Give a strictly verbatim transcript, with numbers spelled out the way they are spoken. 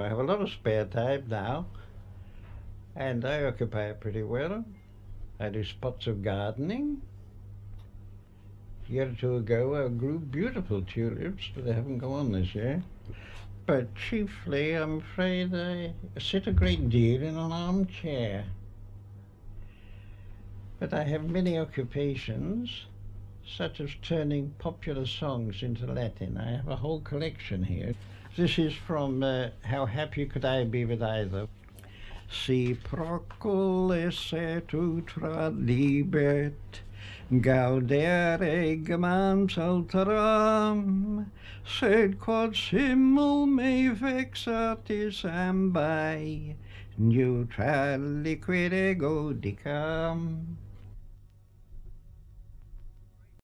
I have a lot of spare time now, and I occupy it pretty well. I do spots of gardening. A year or two ago, I grew beautiful tulips, but they haven't gone on this year. But chiefly, I'm afraid, I sit a great deal in an armchair. But I have many occupations, such as turning popular songs into Latin. I have a whole collection here. This is from uh, How Happy Could I Be With Either. Si procul esse tu tradibet, gaudere gemans alteram, sed quod simul me vexatis ambae, neutraliquid ego dicam.